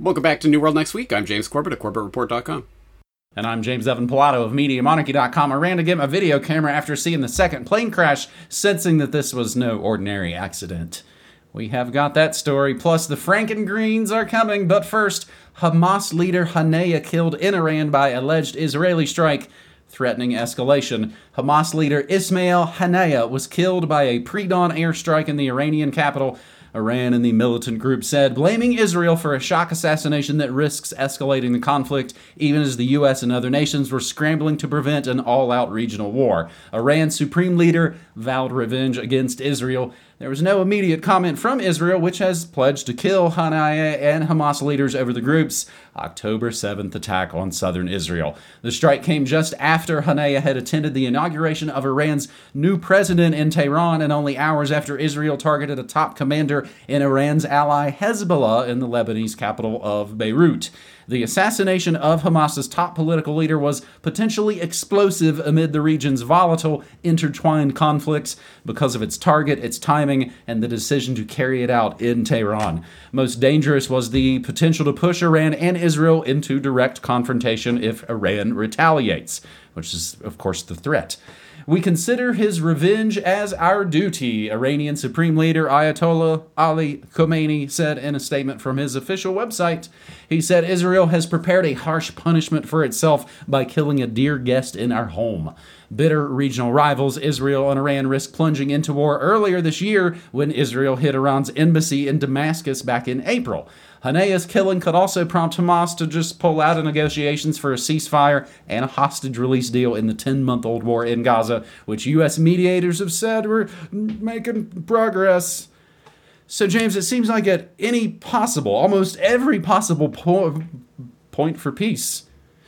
Welcome back to New World Next Week. I'm James Corbett of CorbettReport.com. And I'm James Evan Pilato of MediaMonarchy.com. I ran to get my video camera after seeing the second plane crash, sensing that this was no ordinary accident. We have got that story, plus the Frankengreens are coming, but first, Hamas leader Haniyeh killed in Iran by alleged Israeli strike, threatening escalation. Hamas leader Ismail Haniyeh was killed by a pre-dawn airstrike in the Iranian capital. Iran and the militant group said, blaming Israel for a shock assassination that risks escalating the conflict, even as the U.S. and other nations were scrambling to prevent an all-out regional war. Iran's supreme leader vowed revenge against Israel. There was no immediate comment from Israel, which has pledged to kill Haniyeh and Hamas leaders over the group's October 7th attack on southern Israel. The strike came just after Haniyeh had attended the inauguration of Iran's new president in Tehran, and only hours after Israel targeted a top commander in Iran's ally Hezbollah in the Lebanese capital of Beirut. The assassination of Hamas's top political leader was potentially explosive amid the region's volatile, intertwined conflicts because of its target, its timing, and the decision to carry it out in Tehran. Most dangerous was the potential to push Iran and Israel into direct confrontation if Iran retaliates, which is, of course, the threat. We consider his revenge as our duty, Iranian Supreme Leader Ayatollah Ali Khamenei said in a statement from his official website. He said Israel has prepared a harsh punishment for itself by killing a dear guest in our home. Bitter regional rivals Israel and Iran risked plunging into war earlier this year when Israel hit Iran's embassy in Damascus back in April. Haniyeh's killing could also prompt Hamas to just pull out of negotiations for a ceasefire and a hostage release deal in the 10-month-old war in Gaza, which U.S. mediators have said we're making progress. So, James, it seems like at almost every possible point for peace,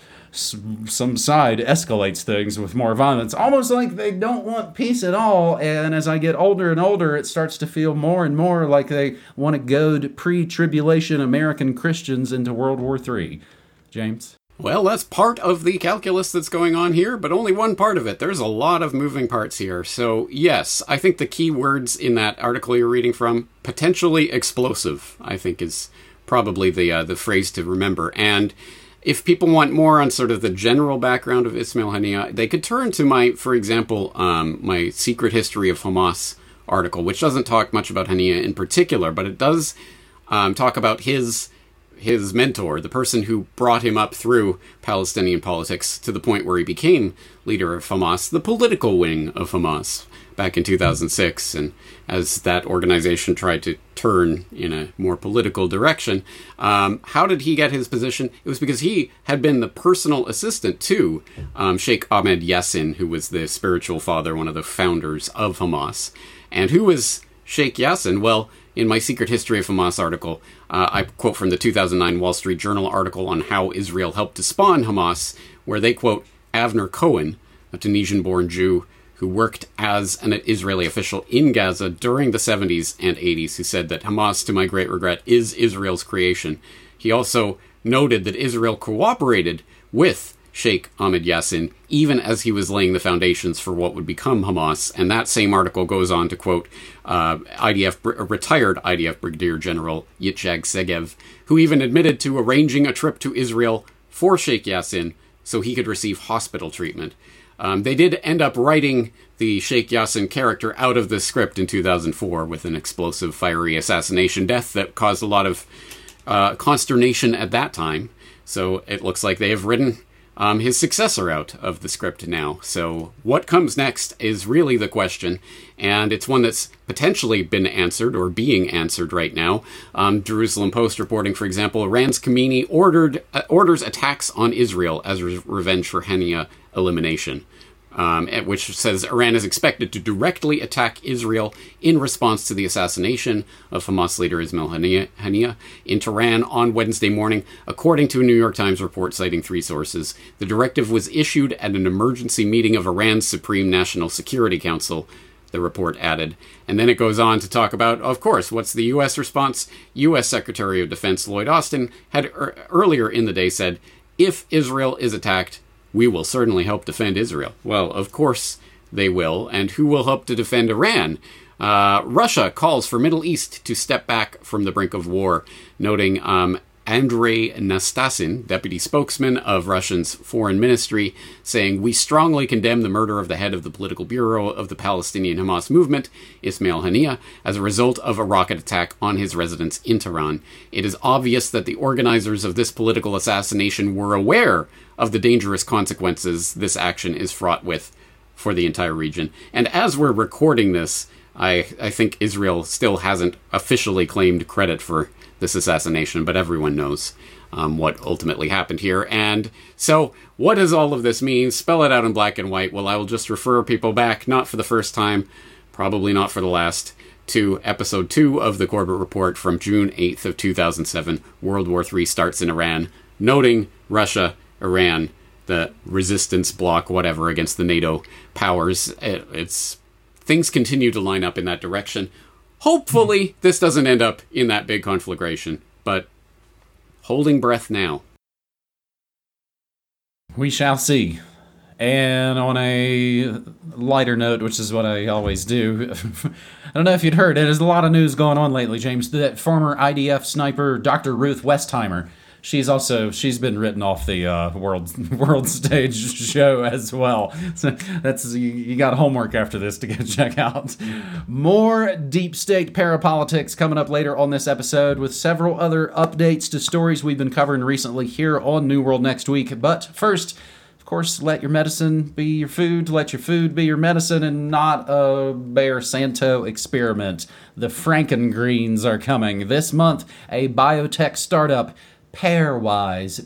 some side escalates things with more violence, almost like they don't want peace at all. And as I get older and older, it starts to feel more and more like they want to goad pre-tribulation American Christians into World War III. James? Well, that's part of the calculus that's going on here, but only one part of it. There's a lot of moving parts here. So, yes, I think the key words in that article you're reading from, potentially explosive, I think is probably the phrase to remember. And if people want more on sort of the general background of Ismail Haniyeh, they could turn to my Secret History of Hamas article, which doesn't talk much about Haniyeh in particular, but it does talk about his mentor, the person who brought him up through Palestinian politics to the point where he became leader of Hamas, the political wing of Hamas, back in 2006. And as that organization tried to turn in a more political direction, how did he get his position? It was because he had been the personal assistant to Sheikh Ahmed Yassin, who was the spiritual father, one of the founders of Hamas. And who was Sheikh Yassin? Well, in my Secret History of Hamas article, I quote from the 2009 Wall Street Journal article on how Israel helped to spawn Hamas, where they quote Avner Cohen, a Tunisian-born Jew who worked as an Israeli official in Gaza during the 70s and 80s, who said that Hamas, to my great regret, is Israel's creation. He also noted that Israel cooperated with Sheikh Ahmed Yassin, even as he was laying the foundations for what would become Hamas. And that same article goes on to quote retired IDF Brigadier General Yitzhak Segev, who even admitted to arranging a trip to Israel for Sheikh Yassin so he could receive hospital treatment. They did end up writing the Sheikh Yassin character out of the script in 2004 with an explosive, fiery assassination death that caused a lot of consternation at that time. So it looks like they have written his successor out of the script now. So what comes next is really the question, and it's one that's potentially been answered or being answered right now. Jerusalem Post reporting, for example, Iran's Khamenei orders attacks on Israel as revenge for Haniyeh elimination. Which says Iran is expected to directly attack Israel in response to the assassination of Hamas leader Ismail Haniyeh in Tehran on Wednesday morning. According to a New York Times report citing 3 sources, the directive was issued at an emergency meeting of Iran's Supreme National Security Council, the report added. And then it goes on to talk about, of course, what's the U.S. response? U.S. Secretary of Defense Lloyd Austin had earlier in the day said, if Israel is attacked, we will certainly help defend Israel. Well, of course they will. And who will help to defend Iran? Russia calls for Middle East to step back from the brink of war, noting Andrei Nastasin, deputy spokesman of Russia's foreign ministry, saying, "We strongly condemn the murder of the head of the political bureau of the Palestinian Hamas movement, Ismail Haniyeh, as a result of a rocket attack on his residence in Tehran. It is obvious that the organizers of this political assassination were aware of the dangerous consequences this action is fraught with for the entire region." And as we're recording this, I think Israel still hasn't officially claimed credit for this assassination, but everyone knows what ultimately happened here. And so, what does all of this mean? Spell it out in black and white. Well, I will just refer people back, not for the first time, probably not for the last, to episode 2 of the Corbett Report from June 8th of 2007. World War III starts in Iran, noting Russia, Iran, the resistance bloc, whatever, against the NATO powers. Things continue to line up in that direction. Hopefully, this doesn't end up in that big conflagration, but holding breath now. We shall see. And on a lighter note, which is what I always do, I don't know if you'd heard, there's a lot of news going on lately, James. That former IDF sniper, Dr. Ruth Westheimer, she's been written off the world stage show as well. So that's, you got homework after this to go check out. More deep state parapolitics coming up later on this episode, with several other updates to stories we've been covering recently here on New World Next Week. But first, of course, let your medicine be your food, let your food be your medicine, and not a Bayer Santo experiment. The Frankengreens are coming this month. A biotech startup, Pairwise,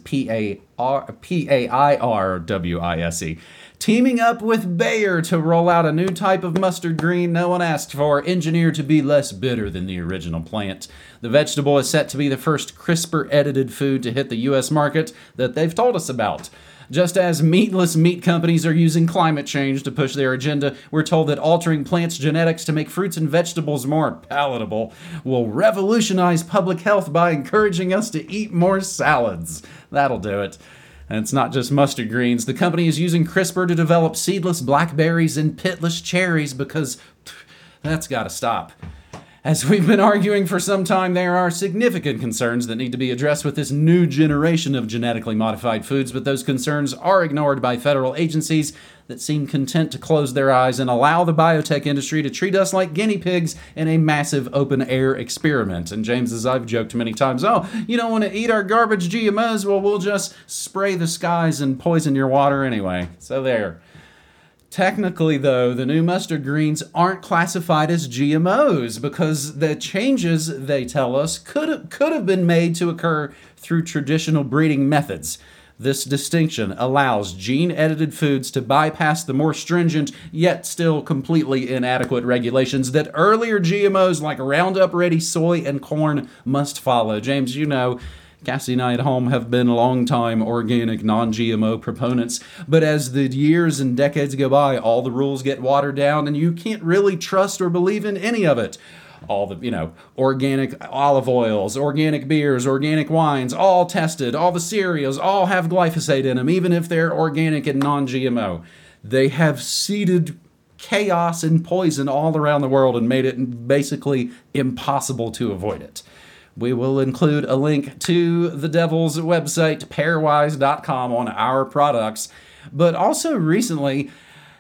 Pairwise, teaming up with Bayer to roll out a new type of mustard green no one asked for, engineered to be less bitter than the original plant. The vegetable is set to be the first CRISPR-edited food to hit the U.S. market that they've told us about. Just as meatless meat companies are using climate change to push their agenda, we're told that altering plants' genetics to make fruits and vegetables more palatable will revolutionize public health by encouraging us to eat more salads. That'll do it. And it's not just mustard greens. The company is using CRISPR to develop seedless blackberries and pitless cherries because that's got to stop. As we've been arguing for some time, there are significant concerns that need to be addressed with this new generation of genetically modified foods, but those concerns are ignored by federal agencies that seem content to close their eyes and allow the biotech industry to treat us like guinea pigs in a massive open-air experiment. And James, as I've joked many times, you don't want to eat our garbage GMOs? Well, we'll just spray the skies and poison your water anyway. So there. Technically, though, the new mustard greens aren't classified as GMOs because the changes, they tell us, could have been made to occur through traditional breeding methods. This distinction allows gene-edited foods to bypass the more stringent, yet still completely inadequate regulations that earlier GMOs like Roundup Ready soy and corn must follow. James, you know, Cassie and I at home have been long-time organic, non-GMO proponents, but as the years and decades go by, all the rules get watered down, and you can't really trust or believe in any of it. All the, organic olive oils, organic beers, organic wines, all tested, all the cereals, all have glyphosate in them, even if they're organic and non-GMO. They have seeded chaos and poison all around the world and made it basically impossible to avoid it. We will include a link to the devil's website, pairwise.com, on our products. But also recently,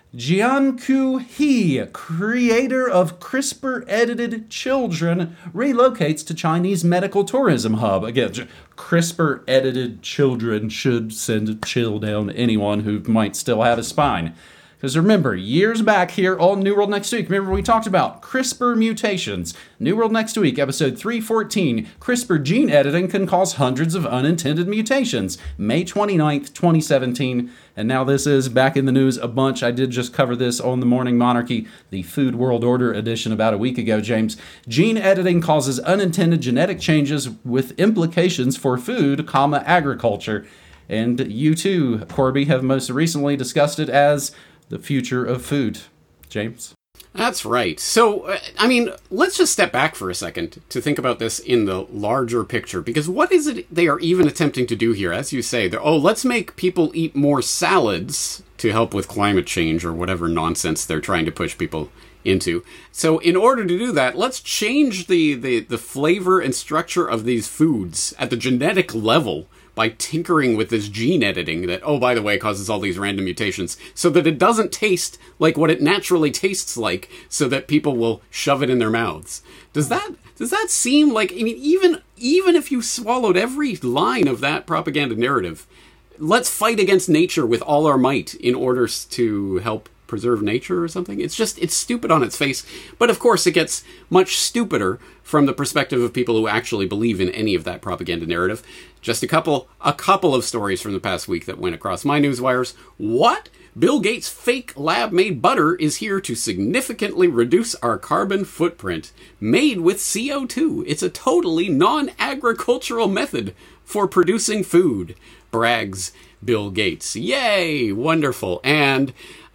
Jiankui He, creator of CRISPR-edited children, relocates to Chinese medical tourism hub. Again, CRISPR-edited children should send a chill down anyone who might still have a spine. Because remember, years back here on New World Next Week, remember we talked about CRISPR mutations. New World Next Week, episode 314, CRISPR gene editing can cause hundreds of unintended mutations. May 29th, 2017. And now this is back in the news a bunch. I did just cover this on the Morning Monarchy, the Food World Order edition about a week ago, James. Gene editing causes unintended genetic changes with implications for food, agriculture. And you too, Corby, have most recently discussed it as the future of food. James? That's right. So, let's just step back for a second to think about this in the larger picture, because what is it they are even attempting to do here? As you say, let's make people eat more salads to help with climate change or whatever nonsense they're trying to push people into. So in order to do that, let's change the flavor and structure of these foods at the genetic level by tinkering with this gene editing that, oh, by the way, causes all these random mutations, so that it doesn't taste like what it naturally tastes like, so that people will shove it in their mouths. Does that seem like, I mean, even if you swallowed every line of that propaganda narrative, let's fight against nature with all our might in order to help preserve nature or something? It's stupid on its face. But of course it gets much stupider from the perspective of people who actually believe in any of that propaganda narrative. Just a couple of stories from the past week that went across my news wires. What? Bill Gates' fake lab-made butter is here to significantly reduce our carbon footprint. Made with CO2. It's a totally non-agricultural method for producing food. Brags Bill Gates. Yay! Wonderful. And,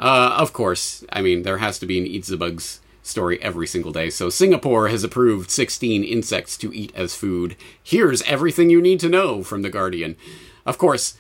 of course, I mean, there has to be an Eat the Bugs story every single day. So Singapore has approved 16 insects to eat as food. Here's everything you need to know from The Guardian. Of course,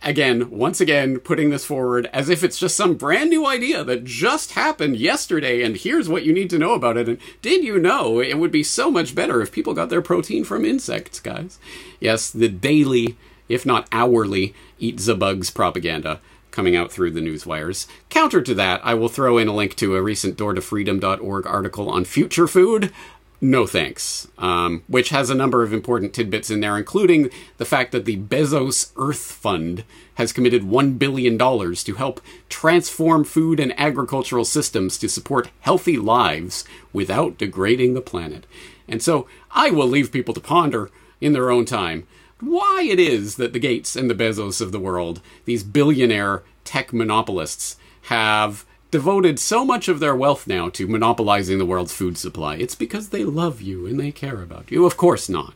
once again, putting this forward as if it's just some brand new idea that just happened yesterday, and here's what you need to know about it. And did you know it would be so much better if people got their protein from insects, guys? Yes, the daily, if not hourly, Eat the Bugs propaganda coming out through the news wires. Counter to that, I will throw in a link to a recent doortofreedom.org article on future food. No thanks. Which has a number of important tidbits in there, including the fact that the Bezos Earth Fund has committed $1 billion to help transform food and agricultural systems to support healthy lives without degrading the planet. And so I will leave people to ponder in their own time why it is that the Gates and the Bezos of the world, these billionaire tech monopolists, have devoted so much of their wealth now to monopolizing the world's food supply. It's because they love you and they care about you. Of course not.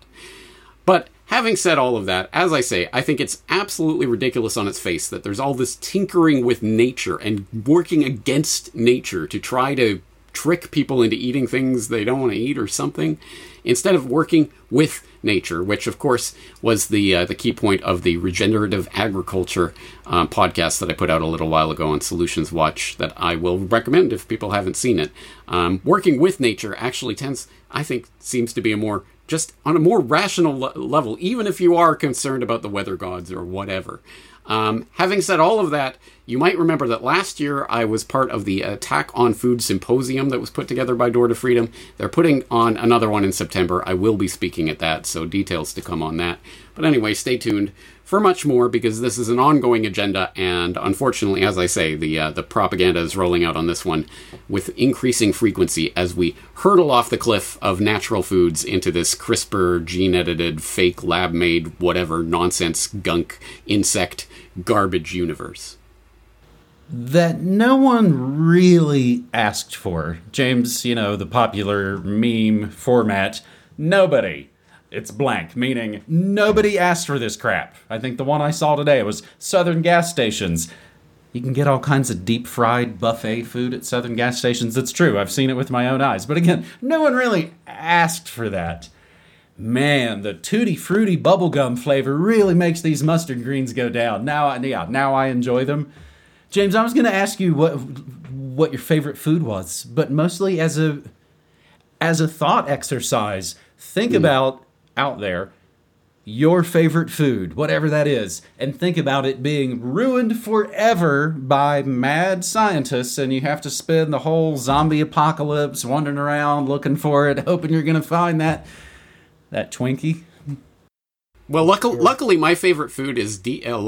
But having said all of that, as I say, I think it's absolutely ridiculous on its face that there's all this tinkering with nature and working against nature to try to trick people into eating things they don't want to eat or something, instead of working with nature, which of course was the key point of the regenerative agriculture podcast that I put out a little while ago on Solutions Watch that I will recommend if people haven't seen it. Working with nature actually seems to be just on a more rational level, even if you are concerned about the weather gods or whatever. Having said all of that, you might remember that last year I was part of the Attack on Food Symposium that was put together by Door to Freedom. They're putting on another one in September. I will be speaking at that, so details to come on that. But anyway, stay tuned for much more, because this is an ongoing agenda, and unfortunately, as I say, the propaganda is rolling out on this one with increasing frequency as we hurtle off the cliff of natural foods into this CRISPR, gene-edited, fake, lab-made, whatever, nonsense, gunk, insect, garbage universe. That no one really asked for. James, the popular meme format, nobody. It's blank, meaning nobody asked for this crap. I think the one I saw today was Southern gas stations. You can get all kinds of deep-fried buffet food at Southern gas stations. It's true, I've seen it with my own eyes. But again, no one really asked for that. Man, the Tutti Frutti bubblegum flavor really makes these mustard greens go down. Now I enjoy them. James, I was going to ask you what your favorite food was, but mostly as a thought exercise. Think about out there your favorite food, whatever that is, and think about it being ruined forever by mad scientists, and you have to spend the whole zombie apocalypse wandering around looking for it, hoping you're going to find that Twinkie. Well, luckily my favorite food is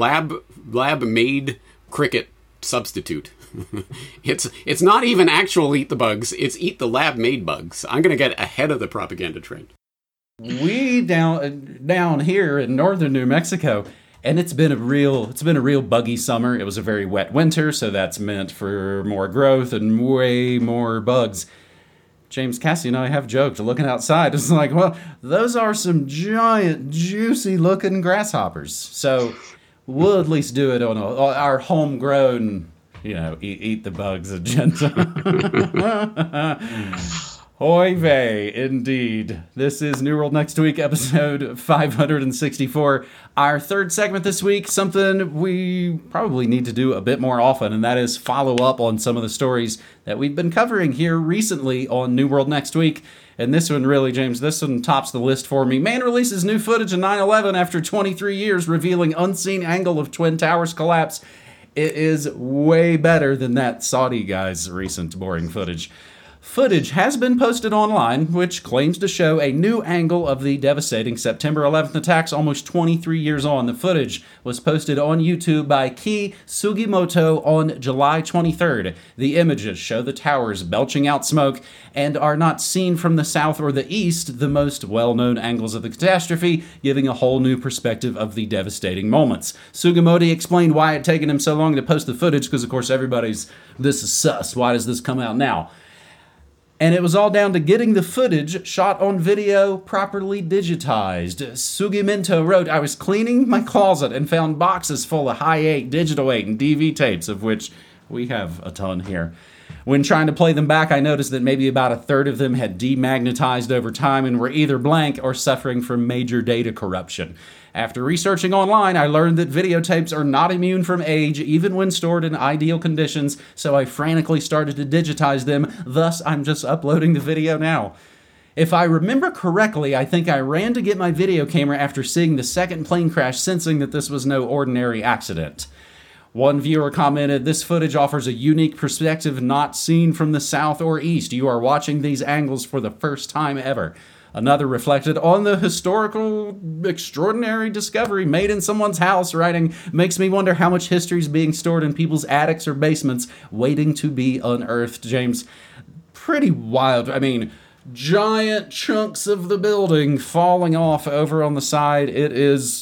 lab-made cricket substitute. It's not even actual Eat the Bugs, it's Eat the lab-made bugs. I'm going to get ahead of the propaganda trend. We down here in northern New Mexico, and it's been a real buggy summer. It was a very wet winter, so that's meant for more growth and way more bugs. James, Cassie, and I have joked looking outside. It's like, well, those are some giant, juicy looking grasshoppers. So we'll at least do it on our homegrown, eat the bugs agenda. Oy vey, indeed. This is New World Next Week, episode 564. Our third segment this week, something we probably need to do a bit more often, and that is follow up on some of the stories that we've been covering here recently on New World Next Week. And this one really, James, this one tops the list for me. Man releases new footage of 9/11 after 23 years, revealing unseen angle of Twin Towers collapse. It is way better than that Saudi guy's recent boring footage. Footage has been posted online, which claims to show a new angle of the devastating September 11th attacks almost 23 years on. The footage was posted on YouTube by Ki Sugimoto on July 23rd. The images show the towers belching out smoke and are not seen from the south or the east, the most well-known angles of the catastrophe, giving a whole new perspective of the devastating moments. Sugimoto explained why it had taken him so long to post the footage, because of course everybody's, this is sus, why does this come out now? And it was all down to getting the footage shot on video properly digitized. Sugimoto wrote, I was cleaning my closet and found boxes full of high 8, digital 8, and DV tapes, of which we have a ton here. When trying to play them back, I noticed that maybe about a third of them had demagnetized over time and were either blank or suffering from major data corruption. After researching online, I learned that videotapes are not immune from age, even when stored in ideal conditions, so I frantically started to digitize them, thus I'm just uploading the video now. If I remember correctly, I think I ran to get my video camera after seeing the second plane crash, sensing that this was no ordinary accident. One viewer commented, this footage offers a unique perspective not seen from the south or east. You are watching these angles for the first time ever. Another reflected on the historical, extraordinary discovery made in someone's house, writing, makes me wonder how much history is being stored in people's attics or basements, waiting to be unearthed. James, pretty wild. I mean, giant chunks of the building falling off over on the side. It is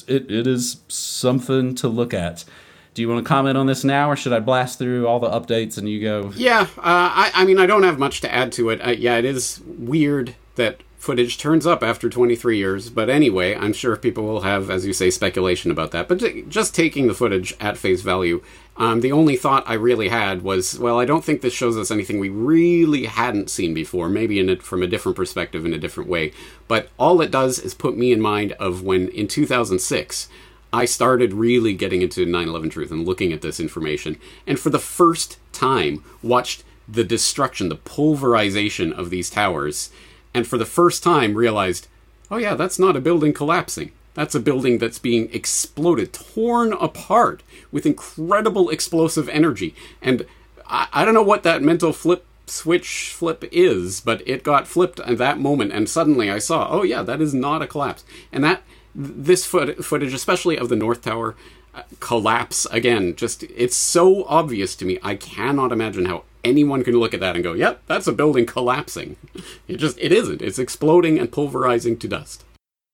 something to look at. Do you want to comment on this now, or should I blast through all the updates and you go? Yeah, I mean, I don't have much to add to it. Yeah, it is weird that footage turns up after 23 years, but anyway, I'm sure people will have, as you say, speculation about that. But just taking the footage at face value, the only thought I really had was, well, I don't think this shows us anything we really hadn't seen before, maybe from a different perspective in a different way. But all it does is put me in mind of when, in 2006, I started really getting into 9/11 truth and looking at this information, and for the first time watched the destruction, the pulverization of these towers, and for the first time realized, oh yeah, that's not a building collapsing. That's a building that's being exploded, torn apart with incredible explosive energy. And I don't know what that mental switch flip is, but it got flipped at that moment, and suddenly I saw, oh yeah, that is not a collapse. And this footage, especially of the North Tower collapse, again, just, it's so obvious to me. I cannot imagine how anyone can look at that and go, yep, that's a building collapsing. It isn't. It's exploding and pulverizing to dust.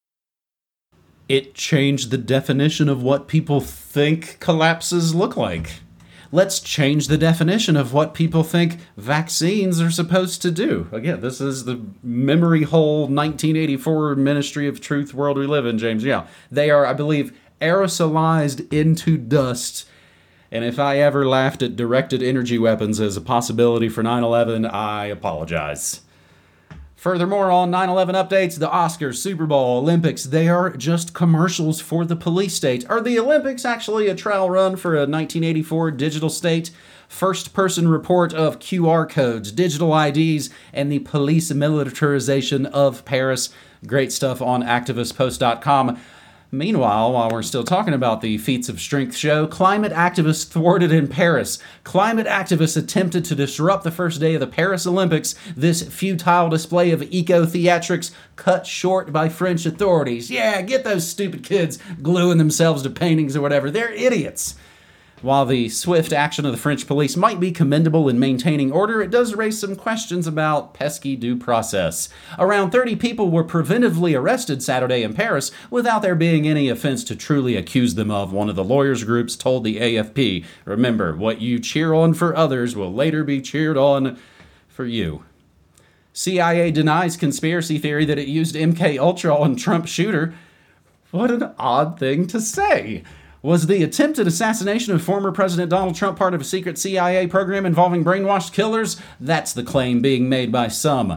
It changed the definition of what people think collapses look like. Let's change the definition of what people think vaccines are supposed to do. Again, this is the memory hole 1984 Ministry of Truth world we live in, James. Yeah, they are, I believe, aerosolized into dust. And if I ever laughed at directed energy weapons as a possibility for 9/11, I apologize. Furthermore, on 9/11 updates, the Oscars, Super Bowl, Olympics, they are just commercials for the police state. Are the Olympics actually a trial run for a 1984 digital state? First-person report of QR codes, digital IDs, and the police militarization of Paris. Great stuff on activistpost.com. Meanwhile, while we're still talking about the Feats of Strength show, climate activists thwarted in Paris. Climate activists attempted to disrupt the first day of the Paris Olympics. This futile display of eco-theatrics cut short by French authorities. Yeah, get those stupid kids gluing themselves to paintings or whatever. They're idiots. While the swift action of the French police might be commendable in maintaining order, it does raise some questions about pesky due process. Around 30 people were preventively arrested Saturday in Paris without there being any offense to truly accuse them of, one of the lawyers' groups told the AFP. Remember, what you cheer on for others will later be cheered on for you. CIA denies conspiracy theory that it used MK Ultra on Trump shooter. What an odd thing to say. Was the attempted assassination of former President Donald Trump part of a secret CIA program involving brainwashed killers? That's the claim being made by some.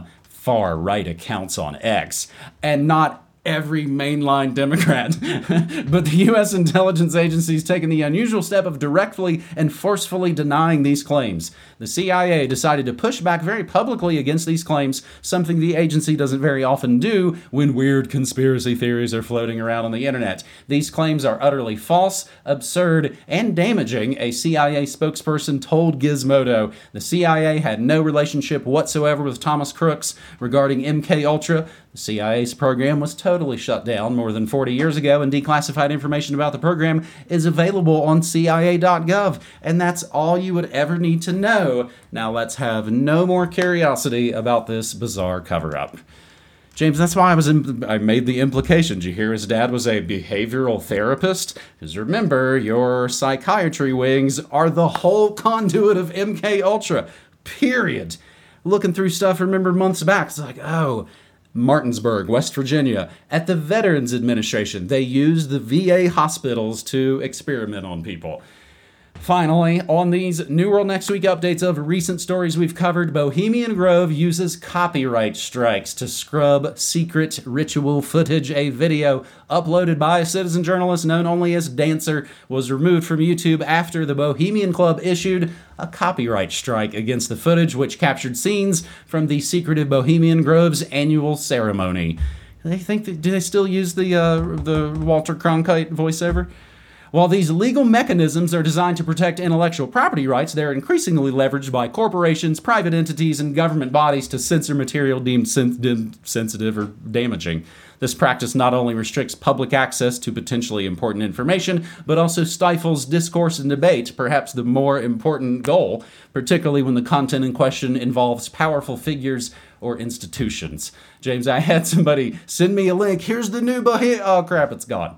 far-right accounts on X, and not every mainline Democrat. But the U.S. intelligence agency's taken the unusual step of directly and forcefully denying these claims. The CIA decided to push back very publicly against these claims, something the agency doesn't very often do when weird conspiracy theories are floating around on the internet. These claims are utterly false, absurd, and damaging, a CIA spokesperson told Gizmodo. The CIA had no relationship whatsoever with Thomas Crooks regarding MKUltra. The CIA's program was totally shut down more than 40 years ago, and declassified information about the program is available on CIA.gov, and that's all you would ever need to know. Now let's have no more curiosity about this bizarre cover-up. James, that's why I made the implication. Did you hear his dad was a behavioral therapist? Because remember, your psychiatry wings are the whole conduit of MKUltra. Period. Looking through stuff, remember months back, it's like, oh, Martinsburg, West Virginia, at the Veterans Administration, they used the VA hospitals to experiment on people. Finally, on these New World Next Week updates of recent stories we've covered, Bohemian Grove uses copyright strikes to scrub secret ritual footage. A video uploaded by a citizen journalist known only as Dancer was removed from YouTube after the Bohemian Club issued a copyright strike against the footage, which captured scenes from the secretive Bohemian Grove's annual ceremony. Do they still use the Walter Cronkite voiceover? While these legal mechanisms are designed to protect intellectual property rights, they're increasingly leveraged by corporations, private entities, and government bodies to censor material deemed sensitive or damaging. This practice not only restricts public access to potentially important information, but also stifles discourse and debate, perhaps the more important goal, particularly when the content in question involves powerful figures or institutions. James, I had somebody send me a link. Here's the new Oh, crap, it's gone.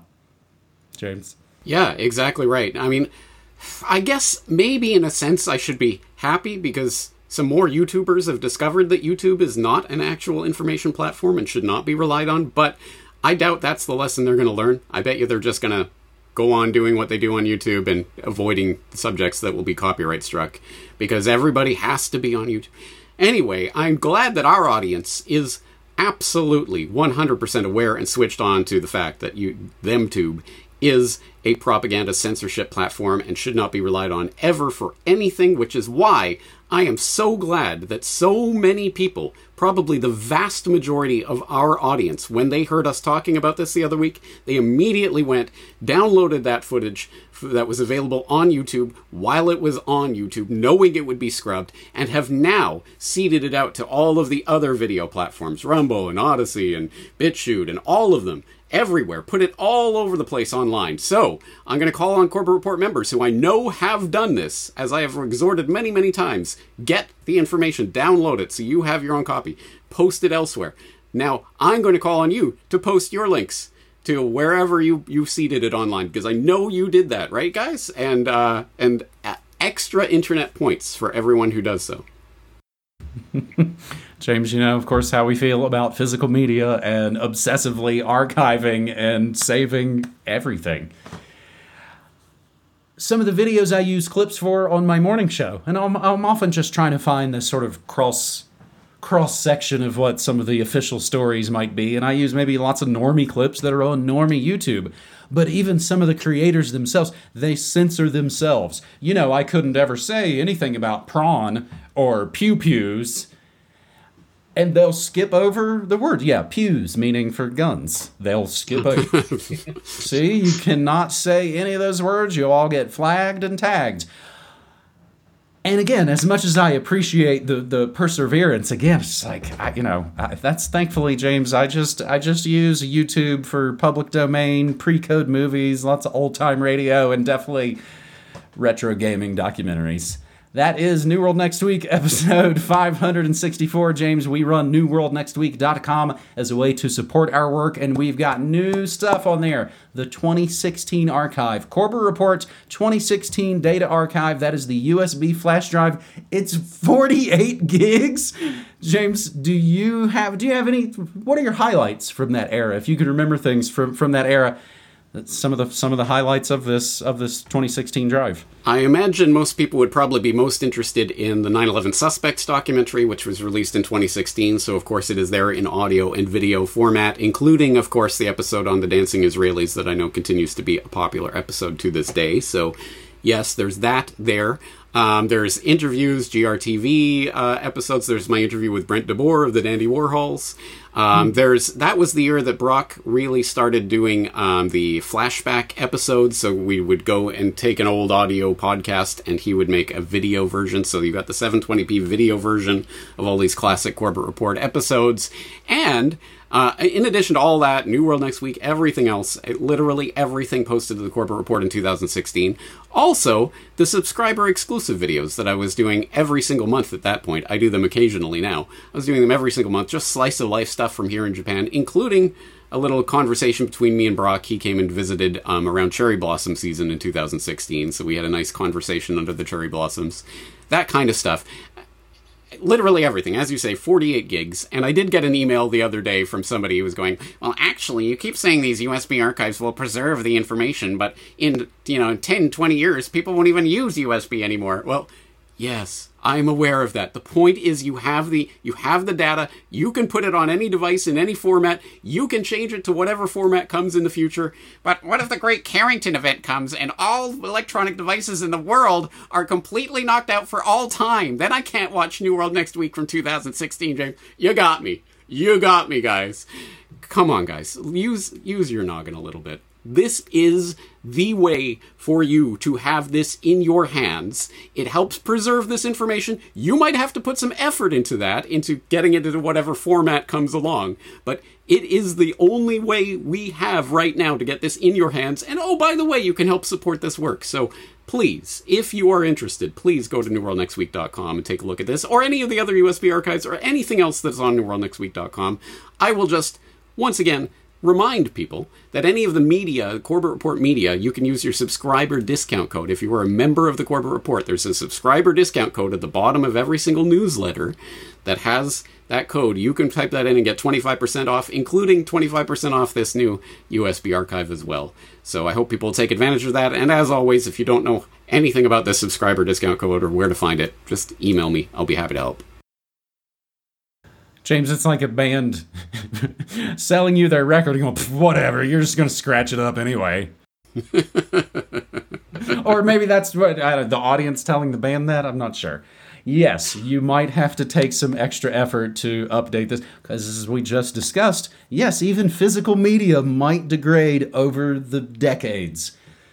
James? Yeah, exactly right. I mean, I guess maybe in a sense I should be happy because some more YouTubers have discovered that YouTube is not an actual information platform and should not be relied on, but I doubt that's the lesson they're going to learn. I bet you they're just going to go on doing what they do on YouTube and avoiding subjects that will be copyright struck because everybody has to be on YouTube. Anyway, I'm glad that our audience is absolutely 100% aware and switched on to the fact that ThemeTube is a propaganda censorship platform and should not be relied on ever for anything, which is why I am so glad that so many people, probably the vast majority of our audience, when they heard us talking about this the other week, they immediately went, downloaded that footage that was available on YouTube while it was on YouTube, knowing it would be scrubbed, and have now seeded it out to all of the other video platforms, Rumble and Odyssey and BitChute and all of them, everywhere. Put it all over the place online. So, I'm going to call on Corbett Report members who I know have done this, as I have exhorted many, many times. Get the information, download it so you have your own copy. Post it elsewhere. Now, I'm going to call on you to post your links to wherever you seeded it online, because I know you did that, right, guys? And extra internet points for everyone who does so. James, you know, of course, how we feel about physical media and obsessively archiving and saving everything. Some of the videos I use clips for on my morning show, and I'm often just trying to find this sort of cross-section of what some of the official stories might be, and I use maybe lots of normie clips that are on normie YouTube. But even some of the creators themselves, they censor themselves. You know, I couldn't ever say anything about prawn or pew-pews, and they'll skip over the word. Yeah, pews, meaning for guns. They'll skip over. See, you cannot say any of those words. You'll all get flagged and tagged. And again, as much as I appreciate the perseverance, again, it's like, that's thankfully, James, I just use YouTube for public domain, pre-code movies, lots of old-time radio, and definitely retro gaming documentaries. That is New World Next Week, episode 564. James, we run newworldnextweek.com as a way to support our work, and we've got new stuff on there. The 2016 archive, Corbett Report 2016 data archive. That is the USB flash drive. It's 48 gigs. James, do you have any? What are your highlights from that era? If you could remember things from that era, some of the highlights of this 2016 drive. I imagine most people would probably be most interested in the 9/11 Suspects documentary, which was released in 2016. So, of course, it is there in audio and video format, including, of course, the episode on the Dancing Israelis that I know continues to be a popular episode to this day. So, yes, there's that there. There's interviews, GRTV episodes. There's my interview with Brent DeBoer of the Dandy Warhols. That was the year that Brock really started doing the flashback episodes. So we would go and take an old audio podcast and he would make a video version. So you got the 720p video version of all these classic Corbett Report episodes. And in addition to all that, New World Next Week, everything else, literally everything posted to the Corbett Report in 2016. Also, the subscriber exclusive videos that I was doing every single month at that point. I do them occasionally now. I was doing them every single month, just slice of life stuff from here in Japan, including a little conversation between me and Brock. He came and visited around cherry blossom season in 2016, so we had a nice conversation under the cherry blossoms. That kind of stuff. Literally everything, as you say, 48 gigs. And I did get an email the other day from somebody who was going, well, actually, you keep saying these USB archives will preserve the information, but in 10, 20 years, people won't even use USB anymore. Well, yes, I'm aware of that. The point is you have the data, you can put it on any device in any format, you can change it to whatever format comes in the future. But what if the Great Carrington event comes and all electronic devices in the world are completely knocked out for all time? Then I can't watch New World Next Week from 2016, James. You got me. You got me, guys. Come on, guys. Use your noggin a little bit. This is the way for you to have this in your hands. It helps preserve this information. You might have to put some effort into that, into getting it into whatever format comes along. But it is the only way we have right now to get this in your hands. And oh, by the way, you can help support this work. So please, if you are interested, please go to newworldnextweek.com and take a look at this, or any of the other USB archives, or anything else that's on newworldnextweek.com. I will just, once again, remind people that any of the media, Corbett Report media, you can use your subscriber discount code. If you are a member of the Corbett Report, there's a subscriber discount code at the bottom of every single newsletter that has that code. You can type that in and get 25% off, including 25% off this new USB archive as well. So I hope people will take advantage of that. And as always, if you don't know anything about this subscriber discount code or where to find it, just email me. I'll be happy to help. James, it's like a band selling you their record and going, whatever, you're just going to scratch it up anyway. Or maybe that's what the audience telling the band that. I'm not sure. Yes, you might have to take some extra effort to update this, because as we just discussed, yes, even physical media might degrade over the decades.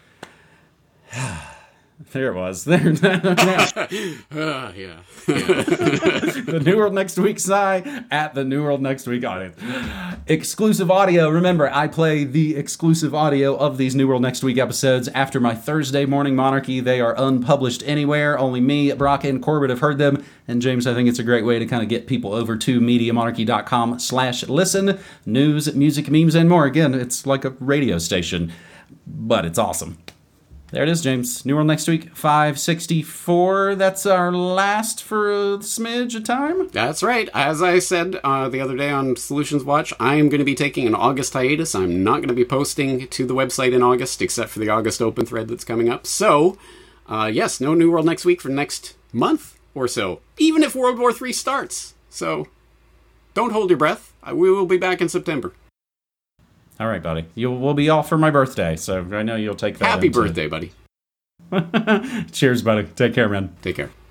There it was. There. Yeah. The New World Next Week sigh at the New World Next Week audience. Exclusive audio. Remember, I play the exclusive audio of these New World Next Week episodes after my Thursday morning monarchy. They are unpublished anywhere. Only me, Brock, and Corbett have heard them. And James, I think it's a great way to kind of get people over to MediaMonarchy.com/listen. News, music, memes, and more. Again, it's like a radio station, but it's awesome. There it is, James. New World Next Week, 564. That's our last for a smidge of time. That's right. As I said the other day on Solutions Watch, I am going to be taking an August hiatus. I'm not going to be posting to the website in August, except for the August Open thread that's coming up. So, yes, no New World Next Week for next month or so, even if World War III starts. So, don't hold your breath. We will be back in September. All right, buddy. We'll be off for my birthday, so I know you'll take that. Happy birthday, buddy. Cheers, buddy. Take care, man. Take care.